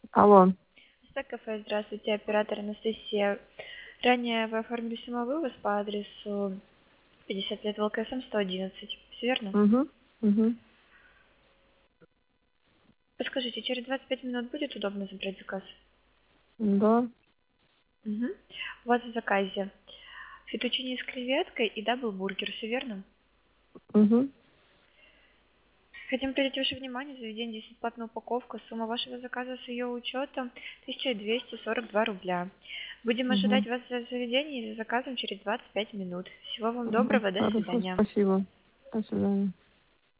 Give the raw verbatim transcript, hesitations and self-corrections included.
Алло. Стек кафе, здравствуйте, оператор Анастасия. Ранее вы оформили самовывоз по адресу пятьдесят лет ВЛКСМ сто одиннадцать. Все верно? Угу. Угу. Подскажите, через двадцать пять минут будет удобно забрать заказ? Да. Угу. У вас в заказе фетучини с креветкой и даблбургер, все верно? Угу. Хотим привлечь ваше внимание, заведение здесь бесплатная упаковка. Сумма вашего заказа с ее учетом тысяча двести сорок два рубля. Будем ожидать Угу. вас в заведении за заказом через двадцать пять минут. Всего вам Угу. доброго, до Хорошо, свидания. спасибо. До свидания.